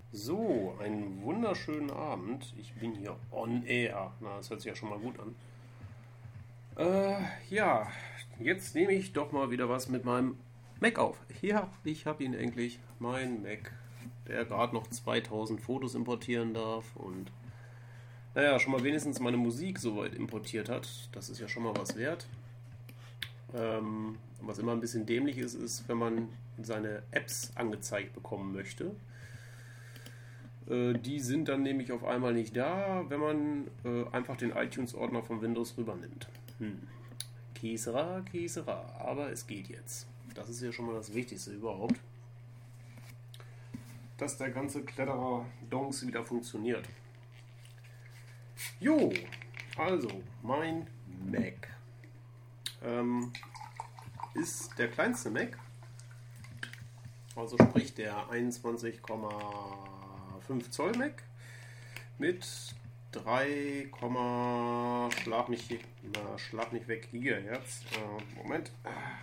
So, einen wunderschönen Abend. Ich bin hier on air. Na, das hört sich ja schon mal gut an. Ja, jetzt nehme ich doch mal wieder was mit meinem Mac auf. Ja, ich habe ihn endlich. Mein Mac, der gerade noch 2000 Fotos importieren darf und naja, schon mal wenigstens meine Musik soweit importiert hat. Das ist ja schon mal was wert. Was immer ein bisschen dämlich ist, ist, wenn man seine Apps angezeigt bekommen möchte. Die sind dann nämlich auf einmal nicht da, wenn man einfach den iTunes-Ordner von Windows rübernimmt. Kesera, Kesera, aber es geht jetzt. Das ist ja schon mal das Wichtigste überhaupt, dass der ganze Kletterer-Dongs wieder funktioniert. Jo, also mein Mac ist der kleinste Mac, also sprich der 21,5 Zoll Mac mit 3, schlag mich weg Gigahertz. Moment.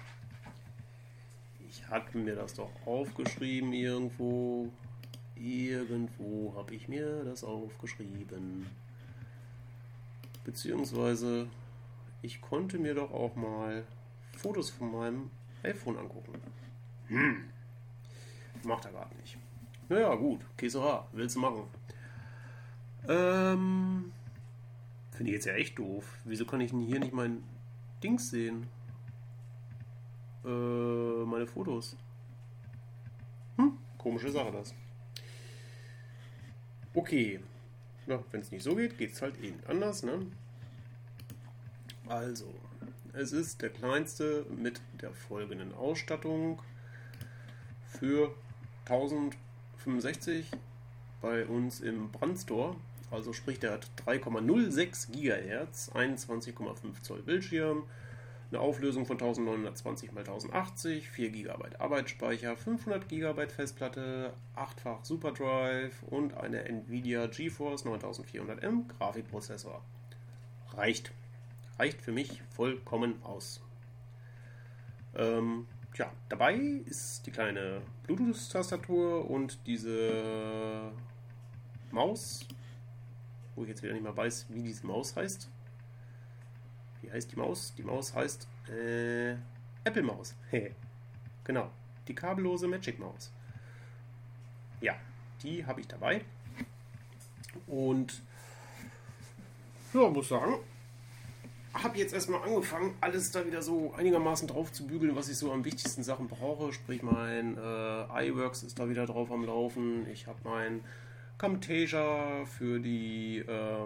Ich hatte mir das doch aufgeschrieben irgendwo. Irgendwo habe ich mir das aufgeschrieben. Beziehungsweise ich konnte mir doch auch mal Fotos von meinem iPhone angucken. Macht er gerade nicht. Naja, gut. Kesera, willst du machen? Finde ich jetzt ja echt doof. Wieso kann ich denn hier nicht mein Dings sehen? Meine Fotos. Komische Sache das. Okay. Ja, wenn es nicht so geht, geht es halt eben anders, ne? Also, es ist der kleinste mit der folgenden Ausstattung für 1065 bei uns im Brandstore. Also sprich, der hat 3,06 GHz, 21,5 Zoll Bildschirm, eine Auflösung von 1920 x 1080, 4 GB Arbeitsspeicher, 500 GB Festplatte, 8-fach SuperDrive und eine Nvidia GeForce 9400M Grafikprozessor. Reicht für mich vollkommen aus. Dabei ist die kleine Bluetooth-Tastatur und diese Maus, wo ich jetzt wieder nicht mehr weiß, wie diese Maus heißt. Wie heißt die Maus? Die Maus heißt Apple Maus. Genau, die kabellose Magic Maus. Ja, die habe ich dabei. Und ja, muss sagen, habe jetzt erstmal angefangen, alles da wieder so einigermaßen drauf zu bügeln, was ich so am wichtigsten Sachen brauche. Sprich, mein iWorks ist da wieder drauf am Laufen. Ich habe mein Camtasia für die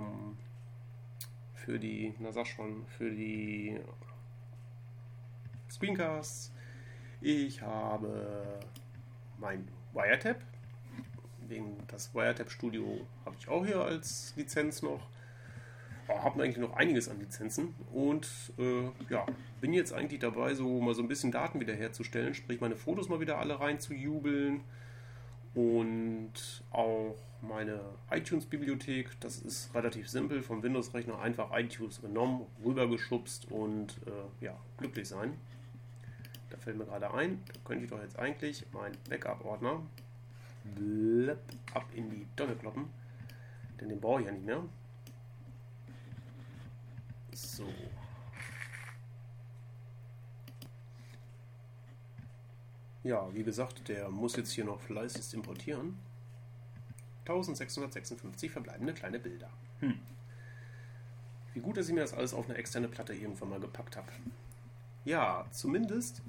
Screencasts. Ich habe mein Wiretap. Wegen das Wiretap Studio habe ich auch hier als Lizenz noch. Habe eigentlich noch einiges an Lizenzen und bin jetzt eigentlich dabei, so mal so ein bisschen Daten wiederherzustellen, sprich meine Fotos mal wieder alle rein zu jubeln und auch meine iTunes-Bibliothek. Das ist relativ simpel, vom Windows-Rechner einfach iTunes genommen, rübergeschubst und glücklich sein. Da fällt mir gerade ein, da könnte ich doch jetzt eigentlich meinen Backup-Ordner ab in die Donne kloppen, denn den brauche ich ja nicht mehr. So. Ja, wie gesagt, der muss jetzt hier noch fleißig importieren. 1656 verbleibende kleine Bilder. Wie gut, dass ich mir das alles auf eine externe Platte irgendwann mal gepackt habe. Ja, zumindest.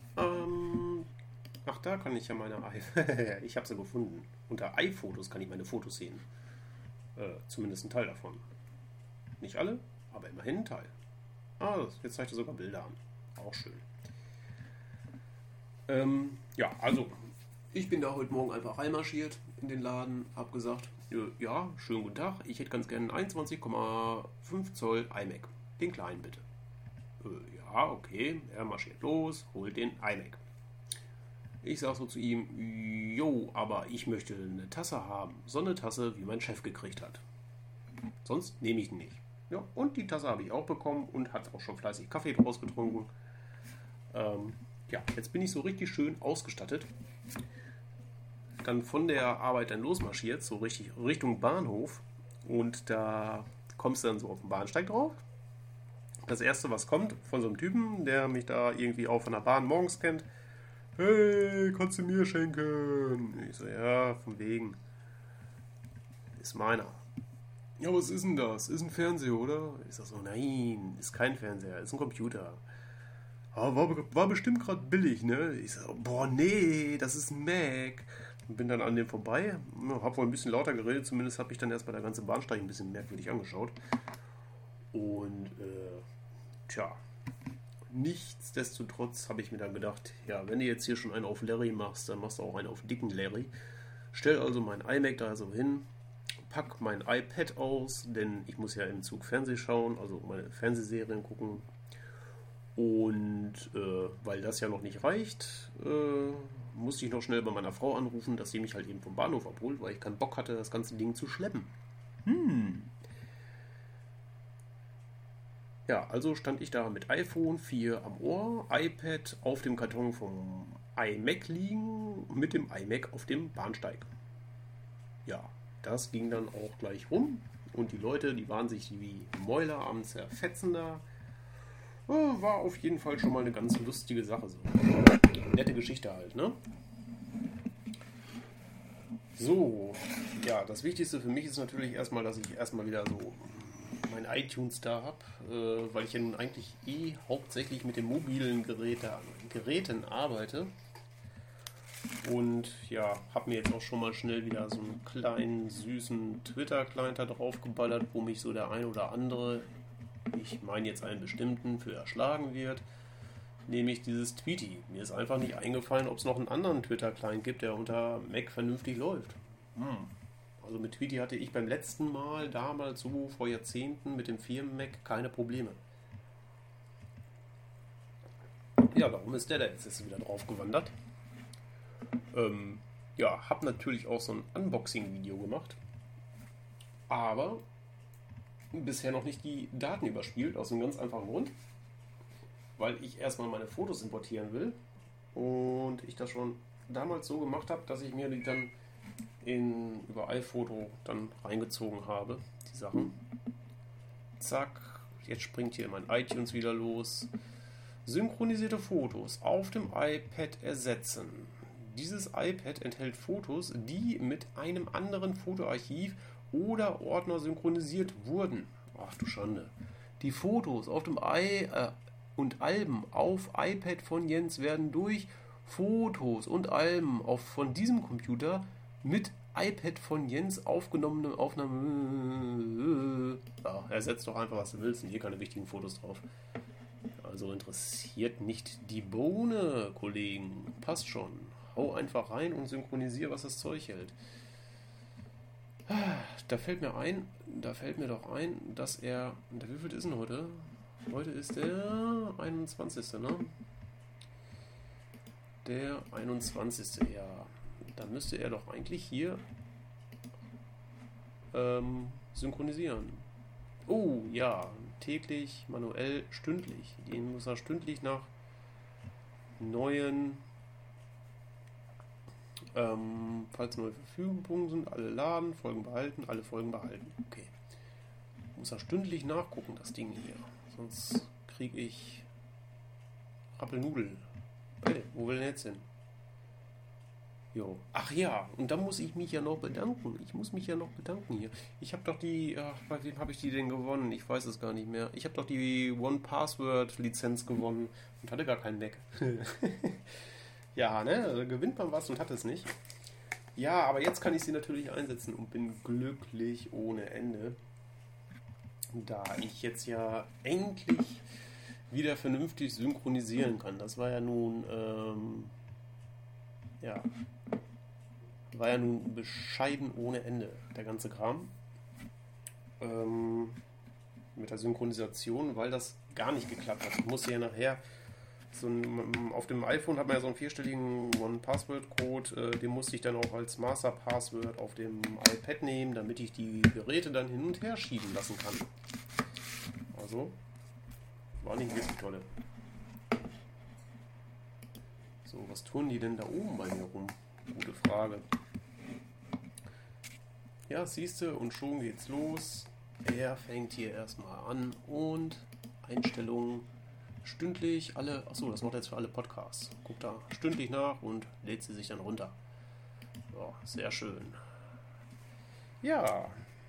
Da kann ich ja meine ich habe sie gefunden. Unter iPhotos kann ich meine Fotos sehen. Zumindest ein Teil davon. Nicht alle, aber immerhin ein Teil. Jetzt zeigt er sogar Bilder an. Auch schön. Also, ich bin da heute Morgen einfach reinmarschiert in den Laden, hab gesagt, ja, schönen guten Tag, ich hätte ganz gerne einen 21,5 Zoll iMac. Den kleinen bitte. Ja, okay, er marschiert los, holt den iMac. Ich sag so zu ihm, jo, aber ich möchte eine Tasse haben. So eine Tasse, wie mein Chef gekriegt hat. Sonst nehme ich ihn nicht. Ja, und die Tasse habe ich auch bekommen und hat auch schon fleißig Kaffee draus getrunken. Jetzt bin ich so richtig schön ausgestattet dann von der Arbeit dann losmarschiert, so richtig Richtung Bahnhof. Und da kommst du dann so auf den Bahnsteig drauf. Das erste, was kommt, von so einem Typen, der mich da irgendwie auch von der Bahn morgens kennt. Hey, kannst du mir schenken? Ich so, ja, von wegen. Ist meiner. Ja, was ist denn das? Ist ein Fernseher, oder? Ich sag so, nein, ist kein Fernseher, ist ein Computer. Ah, war bestimmt gerade billig, ne? Ich sag, boah, nee, das ist ein Mac. Und bin dann an dem vorbei, hab wohl ein bisschen lauter geredet, zumindest habe ich dann erst bei der ganzen Bahnsteig ein bisschen merkwürdig angeschaut. Und, tja, nichtsdestotrotz habe ich mir dann gedacht, ja, wenn du jetzt hier schon einen auf Larry machst, dann machst du auch einen auf dicken Larry. Stell also mein iMac da so hin, pack mein iPad aus, denn ich muss ja im Zug Fernsehen schauen, also meine Fernsehserien gucken. Und weil das ja noch nicht reicht, musste ich noch schnell bei meiner Frau anrufen, dass sie mich halt eben vom Bahnhof abholt, weil ich keinen Bock hatte, das ganze Ding zu schleppen. Ja, also stand ich da mit iPhone 4 am Ohr, iPad auf dem Karton vom iMac liegen, mit dem iMac auf dem Bahnsteig. Ja, das ging dann auch gleich rum und die Leute, die waren sich wie Mäuler am Zerfetzen da. War auf jeden Fall schon mal eine ganz lustige Sache. So. Nette Geschichte halt, ne? So, ja, das Wichtigste für mich ist natürlich erstmal, dass ich erstmal wieder so mein iTunes da habe, weil ich ja nun eigentlich hauptsächlich mit den mobilen Geräten arbeite. Und ja, habe mir jetzt auch schon mal schnell wieder so einen kleinen, süßen Twitter-Client da drauf geballert, wo mich so der ein oder andere, ich meine jetzt einen bestimmten, für erschlagen wird, nämlich dieses Tweety. Mir ist einfach nicht eingefallen, ob es noch einen anderen Twitter-Client gibt, der unter Mac vernünftig läuft. Also mit Tweety hatte ich beim letzten Mal, damals so vor Jahrzehnten, mit dem Firmen-Mac keine Probleme. Ja, warum ist der da jetzt wieder drauf gewandert? Ja, habe natürlich auch so ein Unboxing-Video gemacht, aber bisher noch nicht die Daten überspielt, aus einem ganz einfachen Grund, weil ich erstmal meine Fotos importieren will und ich das schon damals so gemacht habe, dass ich mir die dann über iPhoto dann reingezogen habe, die Sachen. Zack, jetzt springt hier mein iTunes wieder los. Synchronisierte Fotos auf dem iPad ersetzen. Dieses iPad enthält Fotos, die mit einem anderen Fotoarchiv oder Ordner synchronisiert wurden. Ach du Schande. Die Fotos auf dem und Alben auf iPad von Jens werden durch Fotos und Alben von diesem Computer mit iPad von Jens aufgenommene Aufnahme. Ja, ersetzt doch einfach, was du willst, und hier keine wichtigen Fotos drauf. Also interessiert nicht die Bohne, Kollegen. Passt schon. Hau einfach rein und synchronisiere, was das Zeug hält. Da fällt mir doch ein, dass er. Wie viel ist denn heute? Heute ist der 21. Ne? Der 21. Ja. Dann müsste er doch eigentlich hier synchronisieren. Oh ja, täglich, manuell, stündlich. Den muss er stündlich nach neuen, falls neue Verfügungen sind, alle laden, Folgen behalten, alle Folgen behalten. Okay. Muss er stündlich nachgucken, das Ding hier. Sonst kriege ich Rappelnudel. Hey, wo will er jetzt hin? Jo. Ach ja, und da muss ich mich ja noch bedanken. Ich muss mich ja noch bedanken hier. Ich habe doch bei wem habe ich die denn gewonnen? Ich weiß es gar nicht mehr. Ich habe doch die One-Password-Lizenz gewonnen und hatte gar keinen Mac. Ja, ne? Also gewinnt man was und hat es nicht. Ja, aber jetzt kann ich sie natürlich einsetzen und bin glücklich ohne Ende. Da ich jetzt ja endlich wieder vernünftig synchronisieren kann. Das war ja nun, war ja nun bescheiden ohne Ende, der ganze Kram. Mit der Synchronisation, weil das gar nicht geklappt hat. Ich musste ja nachher auf dem iPhone hat man ja so einen 4-stelligen One-Password-Code, den musste ich dann auch als Master-Password auf dem iPad nehmen, damit ich die Geräte dann hin und her schieben lassen kann. Also, war nicht wirklich tolle. So, was tun die denn da oben bei mir rum? Gute Frage. Ja, siehste, und schon geht's los. Er fängt hier erstmal an und Einstellungen stündlich alle. Achso, das macht er jetzt für alle Podcasts. Guckt da stündlich nach und lädt sie sich dann runter. Ja, sehr schön. Ja,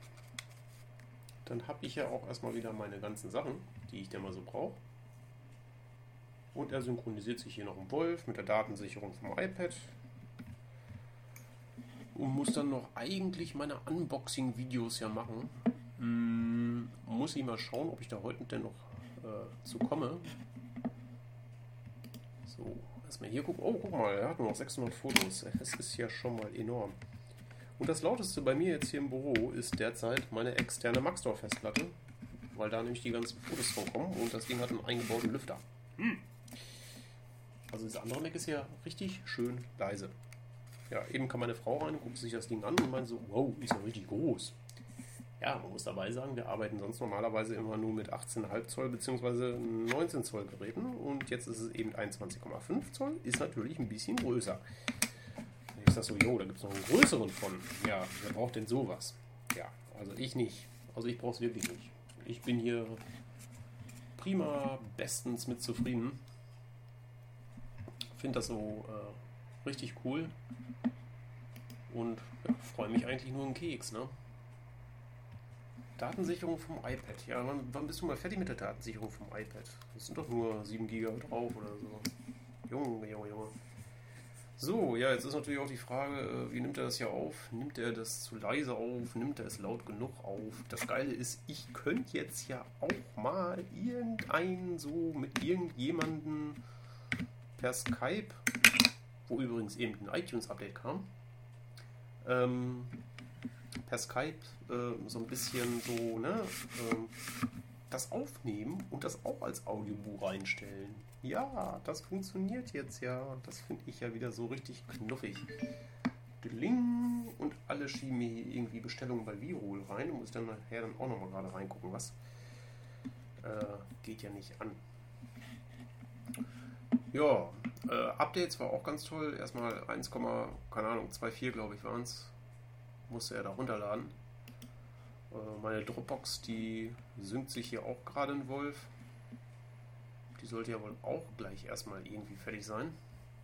dann habe ich ja auch erstmal wieder meine ganzen Sachen, die ich denn mal so brauche. Und er synchronisiert sich hier noch im Wolf mit der Datensicherung vom iPad. Und muss dann noch eigentlich meine Unboxing-Videos ja machen. Muss ich mal schauen, ob ich da heute denn noch zu komme. So, erstmal hier gucken. Oh, guck mal, er hat nur noch 600 Fotos. Das ist ja schon mal enorm. Und das lauteste bei mir jetzt hier im Büro ist derzeit meine externe Maxtor-Festplatte, weil da nämlich die ganzen Fotos von kommen und das Ding hat einen eingebauten Lüfter. Also das andere Mac ist ja richtig schön leise. Ja, eben kam meine Frau rein, guckt sich das Ding an und meint so, wow, ist ja richtig groß. Ja, man muss dabei sagen, wir arbeiten sonst normalerweise immer nur mit 18,5 Zoll bzw. 19 Zoll Geräten und jetzt ist es eben 21,5 Zoll, ist natürlich ein bisschen größer. Ich sag so, jo, da gibt es noch einen größeren von. Ja, wer braucht denn sowas? Ja, also ich nicht. Also ich brauche es wirklich nicht. Ich bin hier prima, bestens mit zufrieden. Finde das so richtig cool und ja, freue mich eigentlich nur einen Keks, ne? Datensicherung vom iPad. Ja, wann bist du mal fertig mit der Datensicherung vom iPad? Das sind doch nur 7 GB drauf oder so. Junge. So, ja, jetzt ist natürlich auch die Frage, wie nimmt er das hier auf? Nimmt er das zu leise auf? Nimmt er es laut genug auf? Das Geile ist, ich könnte jetzt ja auch mal so mit irgendjemandem per Skype, wo übrigens eben ein iTunes-Update kam, per Skype so ein bisschen so, ne, das aufnehmen und das auch als Audiobuch reinstellen. Ja, das funktioniert jetzt ja. Das finde ich ja wieder so richtig knuffig. Dling, und alle schieben mir hier irgendwie Bestellungen bei Virol rein. Muss dann nachher dann auch nochmal gerade reingucken, was geht ja nicht an. Ja, Updates war auch ganz toll. Erstmal 1,24 glaube ich waren es. Musste er da runterladen. Meine Dropbox, die synkt sich hier auch gerade in Wolf. Die sollte ja wohl auch gleich erstmal irgendwie fertig sein.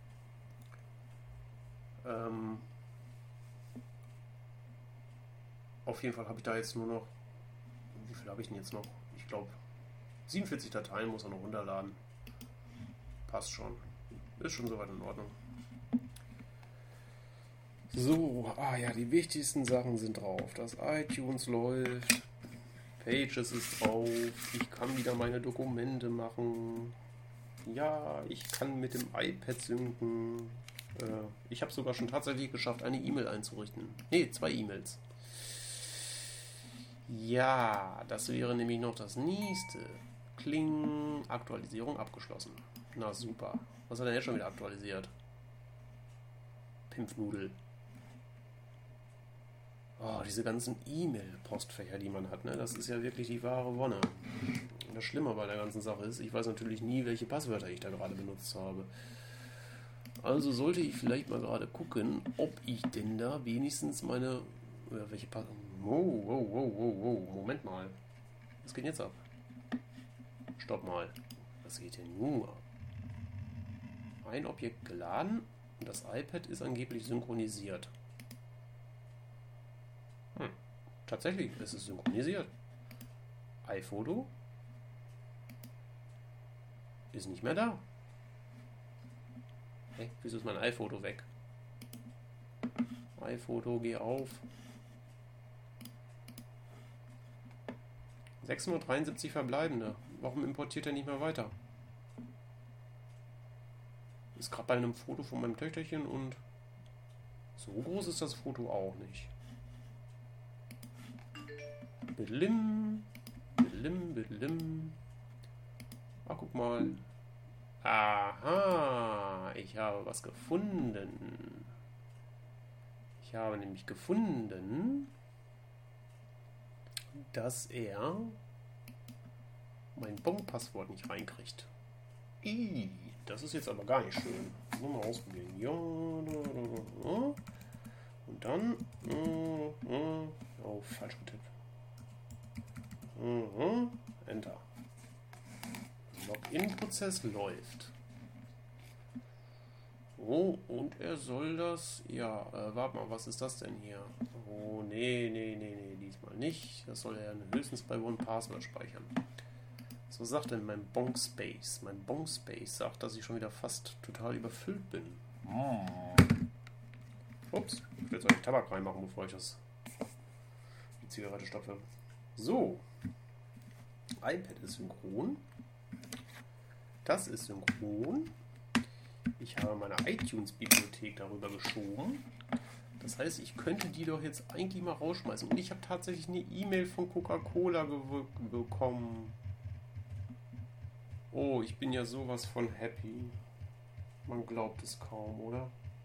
Auf jeden Fall habe ich da jetzt nur noch, wie viel habe ich denn jetzt noch? Ich glaube 47 Dateien muss er noch runterladen. Passt schon. Ist schon soweit in Ordnung. So, ja, die wichtigsten Sachen sind drauf. Das iTunes läuft. Pages ist drauf. Ich kann wieder meine Dokumente machen. Ja, ich kann mit dem iPad synken. Ich habe sogar schon tatsächlich geschafft, eine E-Mail einzurichten. Ne, 2 E-Mails. Ja, das wäre nämlich noch das nächste. Kling, Aktualisierung abgeschlossen. Na super. Was hat er denn jetzt schon wieder aktualisiert? Pimpfnudel. Oh, diese ganzen E-Mail-Postfächer, die man hat, ne? Das ist ja wirklich die wahre Wonne. Das Schlimme bei der ganzen Sache ist, ich weiß natürlich nie, welche Passwörter ich da gerade benutzt habe. Also sollte ich vielleicht mal gerade gucken, ob ich denn da wenigstens meine... welche Passwörter... Wow, Moment mal. Was geht jetzt ab? Stopp mal. Was geht denn nun ab? Ein Objekt geladen und das iPad ist angeblich synchronisiert. Tatsächlich ist es synchronisiert. iPhoto ist nicht mehr da. Hey, wieso ist mein iPhoto weg? iPhoto, geh auf. 673 verbleibende. Warum importiert er nicht mehr weiter? Ist gerade bei einem Foto von meinem Töchterchen und so groß ist das Foto auch nicht. Bilim. Ah, guck mal. Aha, ich habe was gefunden. Ich habe nämlich gefunden, dass er mein Bon-Passwort nicht reinkriegt. Das ist jetzt aber gar nicht schön. Mal ausprobieren. Ja. Und dann. Oh, falsch getippt. Enter. Login-Prozess läuft. Oh, und er soll das... Ja, warte mal, was ist das denn hier? Oh, nee, diesmal nicht. Das soll er höchstens bei OnePassword speichern. Was sagt denn mein Bonkspace? Mein Bonkspace sagt, dass ich schon wieder fast total überfüllt bin. Ups, ich will jetzt eigentlich Tabak reinmachen, bevor ich die Zigarette stopfe. So. iPad ist synchron. Das ist synchron. Ich habe meine iTunes-Bibliothek darüber geschoben. Das heißt, ich könnte die doch jetzt eigentlich mal rausschmeißen. Und ich habe tatsächlich eine E-Mail von Coca-Cola bekommen. Oh, ich bin ja sowas von happy. Man glaubt es kaum, oder?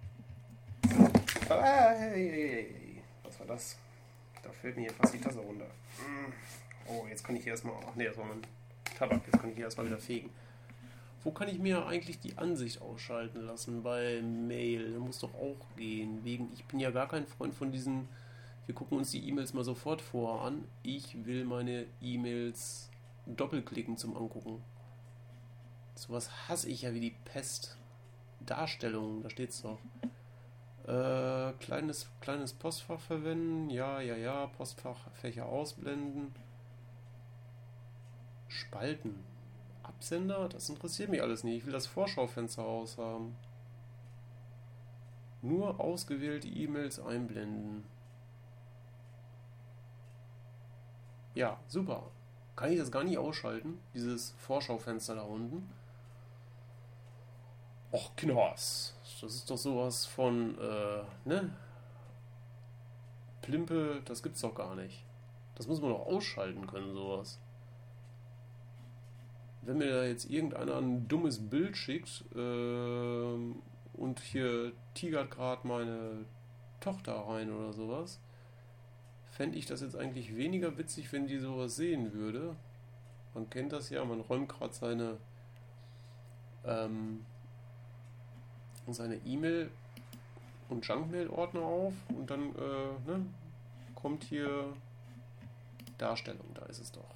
Hey. Was war das? Da fällt mir hier fast die Tasse runter. Oh, jetzt kann ich hier erstmal... Ach nee, das war mein Tabak. Jetzt kann ich hier erstmal wieder fegen. Wo kann ich mir eigentlich die Ansicht ausschalten lassen? Bei Mail. Das muss doch auch gehen. Ich bin ja gar kein Freund von diesen... Wir gucken uns die E-Mails mal sofort vor an. Ich will meine E-Mails doppelklicken zum Angucken. Sowas hasse ich ja wie die Pest. Darstellung, da steht's doch. Kleines Postfach verwenden. Ja. Postfachfächer ausblenden. Spalten. Absender? Das interessiert mich alles nicht. Ich will das Vorschaufenster aushaben. Nur ausgewählte E-Mails einblenden. Ja, super. Kann ich das gar nicht ausschalten? Dieses Vorschaufenster da unten? Och, Kinders. Das ist doch sowas von, Plimpe, das gibt's doch gar nicht. Das muss man doch ausschalten können, sowas. Wenn mir da jetzt irgendeiner ein dummes Bild schickt und hier tigert gerade meine Tochter rein oder sowas, fände ich das jetzt eigentlich weniger witzig, wenn die sowas sehen würde. Man kennt das ja, man räumt gerade seine E-Mail- und Junkmail-Ordner auf und dann kommt hier Darstellung, da ist es doch.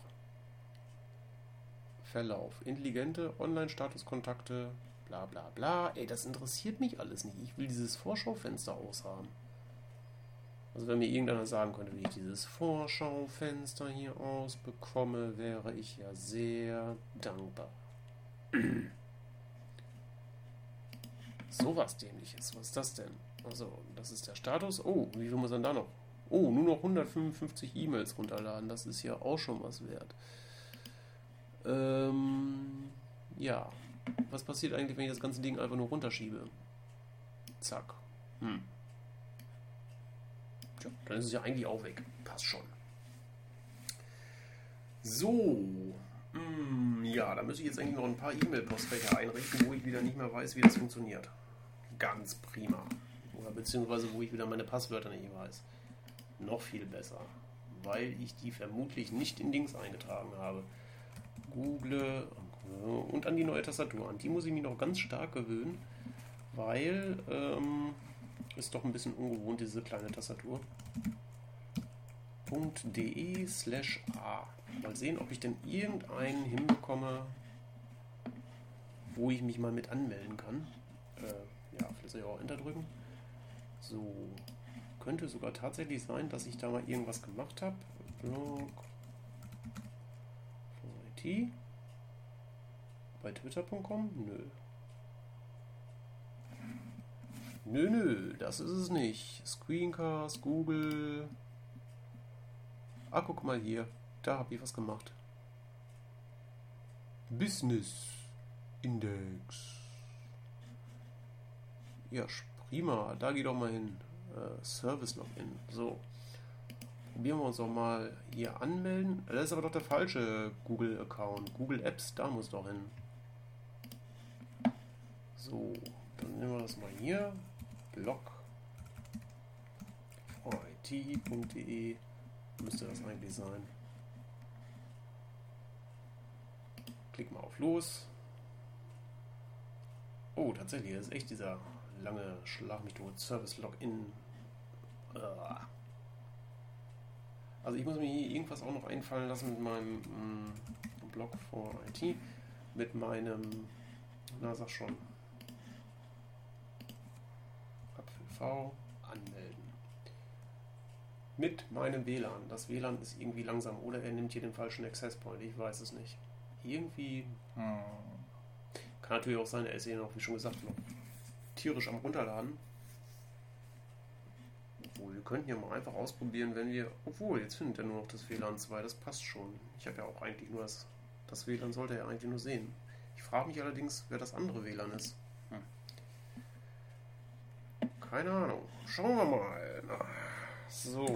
Verlauf, intelligente Online-Statuskontakte, bla bla bla. Ey, das interessiert mich alles nicht. Ich will dieses Vorschaufenster aushaben. Also wenn mir irgendeiner sagen könnte, wie ich dieses Vorschaufenster hier ausbekomme, wäre ich ja sehr dankbar. Sowas Dämliches. Was ist das denn? Also, das ist der Status. Oh, wie viel muss man da noch? Oh, nur noch 155 E-Mails runterladen. Das ist ja auch schon was wert. Ja. Was passiert eigentlich, wenn ich das ganze Ding einfach nur runterschiebe? Zack. Tja, dann ist es ja eigentlich auch weg. Passt schon. So. Ja, da müsste ich jetzt eigentlich noch ein paar E-Mail-Postfächer einrichten, wo ich wieder nicht mehr weiß, wie das funktioniert. Ganz prima. Oder beziehungsweise wo ich wieder meine Passwörter nicht weiß. Noch viel besser. Weil ich die vermutlich nicht in Dings eingetragen habe. Google und an die neue Tastatur. An die muss ich mich noch ganz stark gewöhnen, weil ist doch ein bisschen ungewohnt, diese kleine Tastatur. .de/a. Mal sehen, ob ich denn irgendeinen hinbekomme, wo ich mich mal mit anmelden kann. Vielleicht soll ich auch Enter drücken. So. Könnte sogar tatsächlich sein, dass ich da mal irgendwas gemacht habe. Blog von IT. Bei twitter.com? Nö, das ist es nicht. Screencast, Google. Guck mal hier. Da habe ich was gemacht. Business Index. Ja, prima. Da geh doch mal hin. Service Login. So. Probieren wir uns doch mal hier anmelden. Das ist aber doch der falsche Google-Account. Google Apps, da muss doch hin. So, dann nehmen wir das mal hier. Blog. it.de müsste das eigentlich sein. Klick mal auf Los. Oh, tatsächlich, das ist echt dieser lange Schlag mich tot Service Login. Also ich muss mir hier irgendwas auch noch einfallen lassen mit meinem Blog for IT, mit meinem, na sag schon, Apfel anmelden. Mit meinem WLAN. Das WLAN ist irgendwie langsam oder er nimmt hier den falschen Access Point, ich weiß es nicht. Irgendwie kann natürlich auch sein, er ist hier noch, wie schon gesagt, noch tierisch am Runterladen. Obwohl, wir könnten ja mal einfach ausprobieren, wenn wir... Obwohl, jetzt findet er nur noch das WLAN 2, das passt schon. Ich habe ja auch eigentlich nur das WLAN sollte er eigentlich nur sehen. Ich frage mich allerdings, wer das andere WLAN ist. Keine Ahnung. Schauen wir mal. So.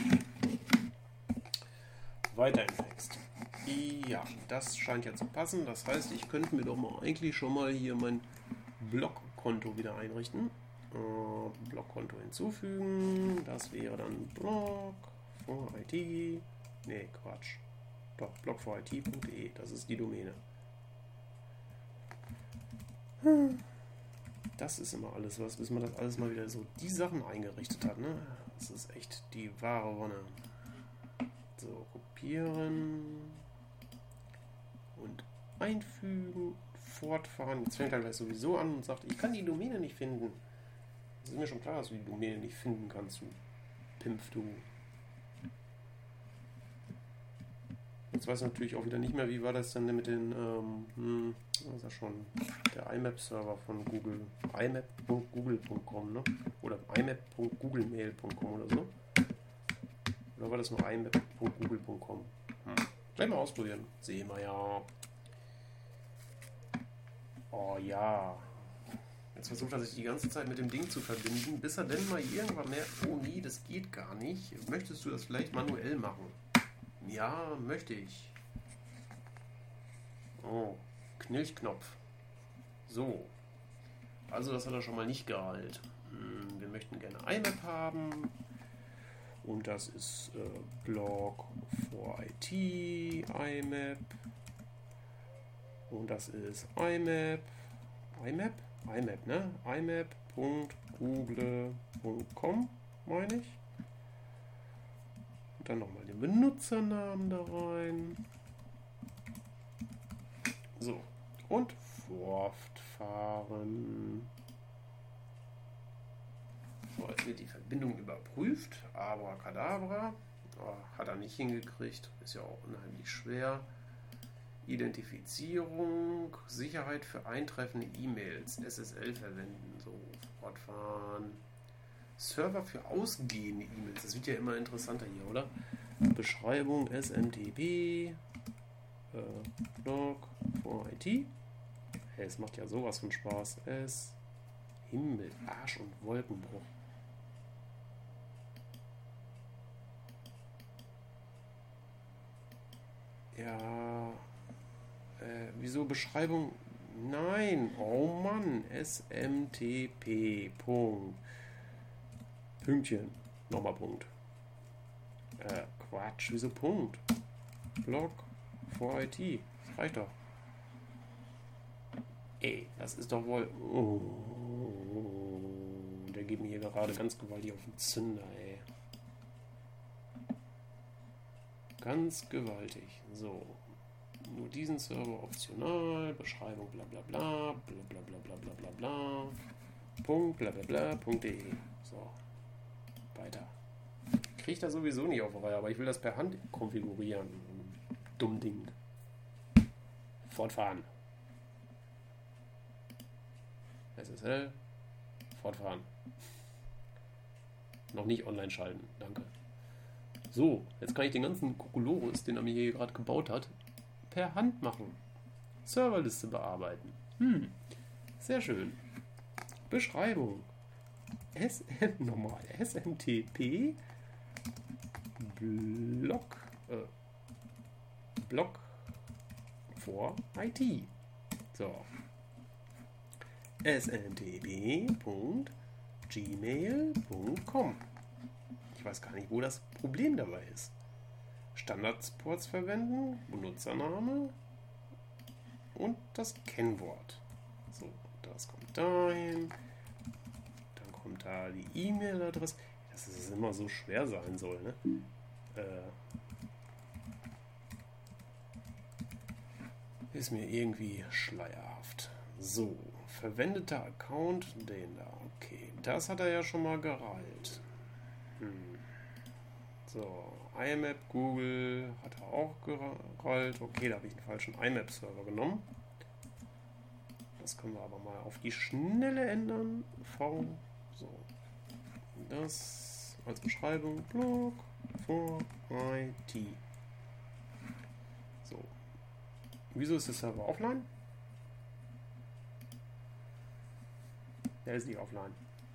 Weiter im Text. Ja, das scheint ja zu passen. Das heißt, ich könnte mir doch mal eigentlich schon mal hier mein Blogkonto wieder einrichten. Blogkonto hinzufügen. Das wäre dann Blog for IT. Nee, Quatsch. Doch, blogforit.de. Das ist die Domäne. Das ist immer alles was, bis man das alles mal wieder so die Sachen eingerichtet hat, ne? Das ist echt die wahre Wonne. So, kopieren und einfügen, fortfahren. Jetzt fängt er gleich sowieso an und sagt, ich kann die Domäne nicht finden. Das ist mir schon klar, dass du die Domäne nicht finden kannst, du Pimpf, du. Jetzt weiß ich natürlich auch wieder nicht mehr, wie war das denn mit den, was ist das schon, der IMAP-Server von Google, imap.google.com, ne? Oder imap.googlemail.com oder so. Oder war das nur imap.google.com? Gleich mal ausprobieren. Sehen wir ja. Oh ja. Jetzt versucht er sich die ganze Zeit mit dem Ding zu verbinden, bis er denn mal irgendwann merkt, oh nee, das geht gar nicht. Möchtest du das vielleicht manuell machen? Ja, möchte ich. Oh, Knilchknopf. So. Also das hat er schon mal nicht gehalten. Wir möchten gerne IMAP haben. Und das ist Blog for IT, IMAP. Und das ist IMAP. IMAP? IMAP, ne? imap.google.com, meine ich. Und dann nochmal den Benutzernamen da rein. So. Und fortfahren. So, jetzt wird die Verbindung überprüft. Abracadabra. Oh, hat er nicht hingekriegt. Ist ja auch unheimlich schwer. Identifizierung. Sicherheit für eintreffende E-Mails. SSL verwenden. So, fortfahren. Server für ausgehende E-Mails. Das wird ja immer interessanter hier, oder? Beschreibung SMTP. Blog for IT. Hey, es macht ja sowas von Spaß. Himmel, Arsch und Wolkenbruch. Ja. Wieso Beschreibung? Nein. Oh Mann. SMTP. Punkt. Pünktchen. Nochmal Punkt. Quatsch. Wieso Punkt? Blog for IT. Das reicht doch. Ey, das ist doch wohl... Oh, der geht mir hier gerade ganz gewaltig auf den Zünder, ey. Ganz gewaltig. So. Nur diesen Server optional. Beschreibung bla bla bla. Bla bla bla bla bla bla bla. Punkt bla bla bla. .de. So. Weiter. Kriege ich das sowieso nicht auf die Reihe, aber ich will das per Hand konfigurieren. Dumm Ding. Fortfahren. SSL. Fortfahren. Noch nicht online schalten. Danke. So, jetzt kann ich den ganzen Kokolores, den er mir hier gerade gebaut hat, per Hand machen. Serverliste bearbeiten. Sehr schön. Beschreibung. Normal. SMTP Blog for IT. So. smtp.gmail.com. Ich weiß gar nicht, wo das Problem dabei ist. Standardports verwenden, Benutzername und das Kennwort. So, das kommt dahin. Dann kommt da die E-Mail-Adresse. Dass es immer so schwer sein soll, ne? Ist mir irgendwie schleierhaft. So, verwendeter Account, den da. Okay, das hat er ja schon mal gereilt. So, IMAP, Google hat er auch gerollt. Okay, da habe ich einen falschen IMAP-Server genommen. Das können wir aber mal auf die Schnelle ändern. V, so. Das als Beschreibung, Blog for IT. So. Wieso ist der Server offline? Der ist nicht offline.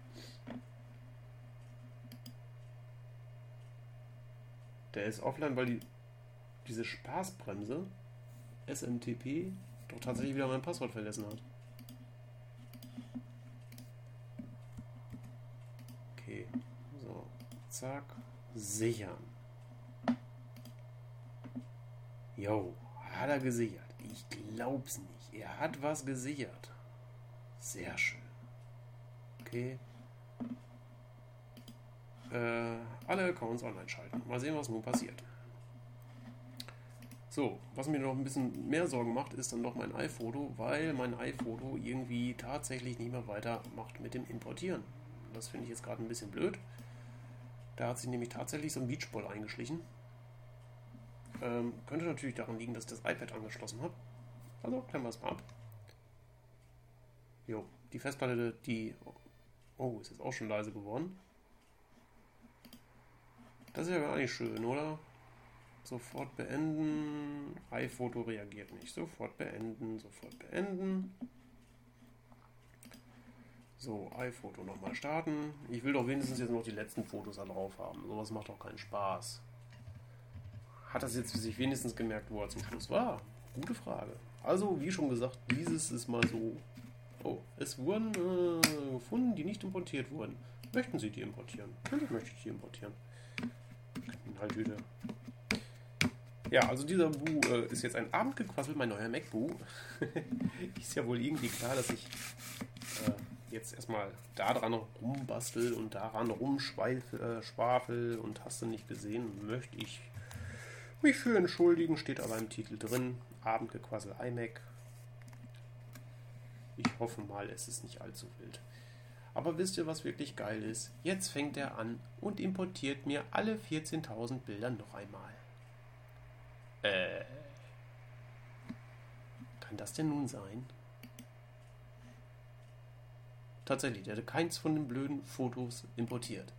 Der ist offline, weil diese Spaßbremse SMTP doch tatsächlich wieder mein Passwort vergessen hat. Okay, so, zack, sichern. Jo, hat er gesichert. Ich glaub's nicht. Er hat was gesichert. Sehr schön. Okay. Alle Accounts online schalten. Mal sehen, was nun passiert. So, was mir noch ein bisschen mehr Sorgen macht, ist dann noch mein iPhoto, weil mein iPhoto irgendwie tatsächlich nicht mehr weitermacht mit dem Importieren. Das finde ich jetzt gerade ein bisschen blöd. Da hat sich nämlich tatsächlich so ein Beachball eingeschlichen. Könnte natürlich daran liegen, dass ich das iPad angeschlossen habe. Also klemmen wir es mal ab. Jo, die Festplatte, die... Oh, ist jetzt auch schon leise geworden. Das ist ja gar nicht schön, oder? Sofort beenden. iPhoto reagiert nicht. Sofort beenden, sofort beenden. So, iPhoto nochmal starten. Ich will doch wenigstens jetzt noch die letzten Fotos da drauf haben. Sowas macht doch keinen Spaß. Hat das jetzt sich wenigstens gemerkt, wo er zum Schluss war? Gute Frage. Also, wie schon gesagt, dieses ist mal so... Oh, es wurden gefunden, die nicht importiert wurden. Möchten Sie die importieren? Natürlich möchte ich die importieren. Inhaltüte. Ja, also dieser Bu ist jetzt ein Abendgequassel, mein neuer MacBoo. Ist ja wohl irgendwie klar, dass ich jetzt erstmal da dran rumbastel und daran rumschwafel und hast du nicht gesehen, möchte ich mich für entschuldigen, steht aber im Titel drin. Abendgequassel iMac. Ich hoffe mal, es ist nicht allzu wild. Aber wisst ihr, was wirklich geil ist? Jetzt fängt er an und importiert mir alle 14.000 Bilder noch einmal. Kann das denn nun sein? Tatsächlich, der hatte keins von den blöden Fotos importiert.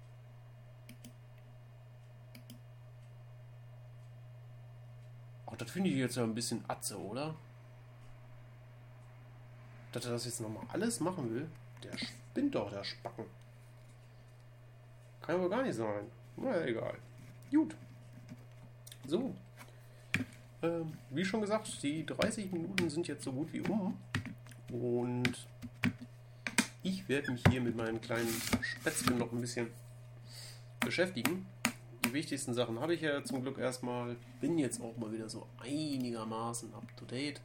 Oh, das finde ich jetzt ja ein bisschen atze, oder? Dass er das jetzt nochmal alles machen will, der spinnt doch, der Spacken. Kann aber gar nicht sein. Na egal. Gut. So. Wie schon gesagt, die 30 Minuten sind jetzt so gut wie um. Und ich werde mich hier mit meinen kleinen Spätzchen noch ein bisschen beschäftigen. Die wichtigsten Sachen habe ich ja zum Glück erstmal. Bin jetzt auch mal wieder so einigermaßen up to date.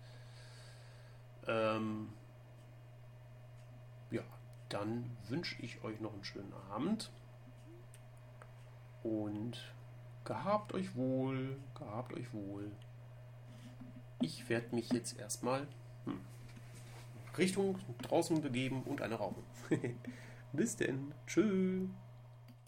Ja, dann wünsche ich euch noch einen schönen Abend und gehabt euch wohl, gehabt euch wohl. Ich werde mich jetzt erstmal Richtung draußen begeben und eine rauchen. Bis denn, tschüss.